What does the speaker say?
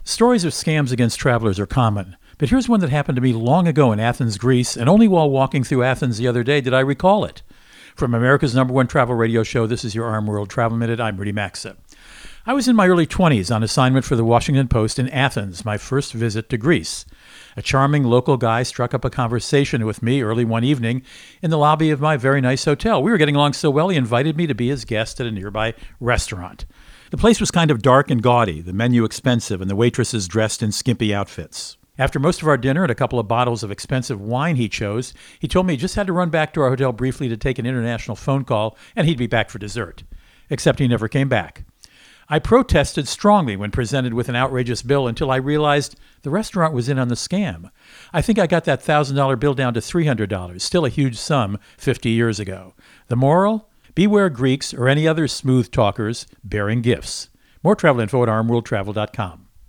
Stories of scams against travelers are common, but here's one that happened to me long ago in Athens, Greece, and only while walking through Athens the other day did I recall it. From America's #1 travel radio show, this is your Arm World Travel Minute. I'm Rudy Maxa. I was in my early 20s on assignment for the Washington Post in Athens, my first visit to Greece. A charming local guy struck up a conversation with me early one evening in the lobby of my very nice hotel. We were getting along so well, he invited me to be his guest at a nearby restaurant. The place was kind of dark and gaudy, the menu expensive, and the waitresses dressed in skimpy outfits. After most of our dinner and a couple of bottles of expensive wine he chose, he told me he just had to run back to our hotel briefly to take an international phone call, and he'd be back for dessert. Except he never came back. I protested strongly when presented with an outrageous bill until I realized the restaurant was in on the scam. I think I got that $1,000 bill down to $300, still a huge sum 50 years ago. The moral? Beware Greeks or any other smooth talkers bearing gifts. More travel info at armworldtravel.com.